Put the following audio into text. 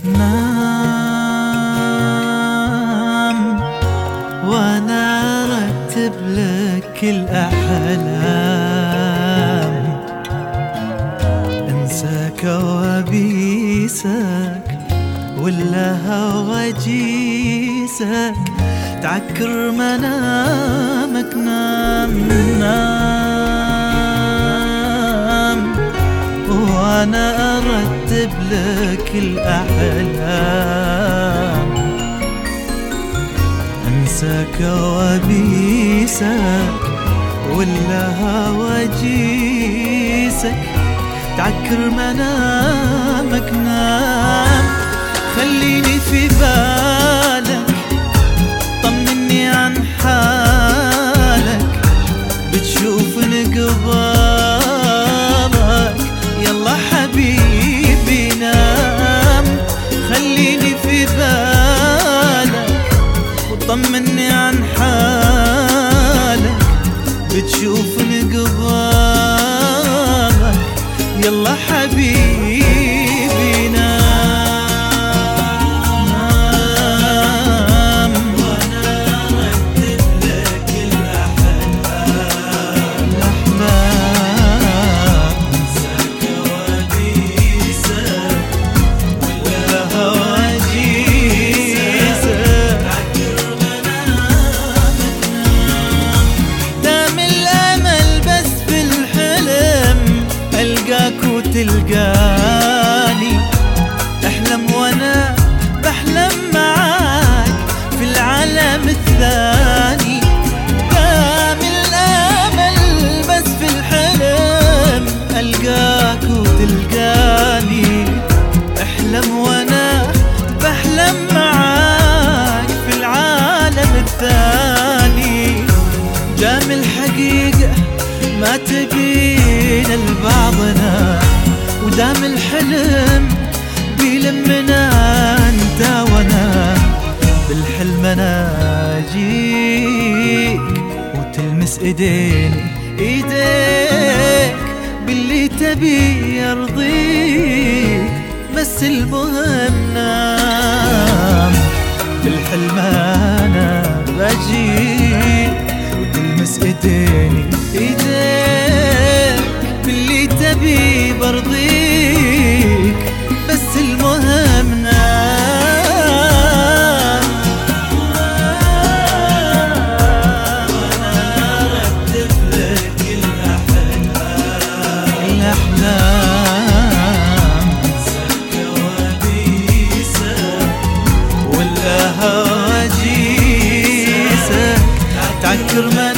نام وانا ارتب لك الاحلام، انسى كوابيسك ولا هواجيسك، تعكر منامك. نام نام وانا ارتب لك الاحلام، انسى كوابيسك ولا هواجيسك، تعكر منامك. نام خليني في بالك، طمني عن حالك، بتشوف انقبالك. يلا حبيبي نام، خليني في بالك وطمني عن حالك، بتشوف انقبالك. يلا حبيبي نام. تلقاني احلم وانا بحلم معاك في العالم الثاني. دام الامل بس في الحلم القاك وتلقاني، احلم وانا بحلم معاك في العالم الثاني. دام الحقيقة ما تبين لبعضنا، ودام الحلم بيلمنا انت وانا، بالحلم انا اجيك وتلمس ايديني ايديك، باللي تبي يرضيك. بس المهم نام، بالحلم انا بجيك وتلمس ايديني ايديك، باللي تبي برضيك. بس المهم نام، وانا ارتب لك الاحلام، انسى كوابيسك ولا هواجيسك، تعكر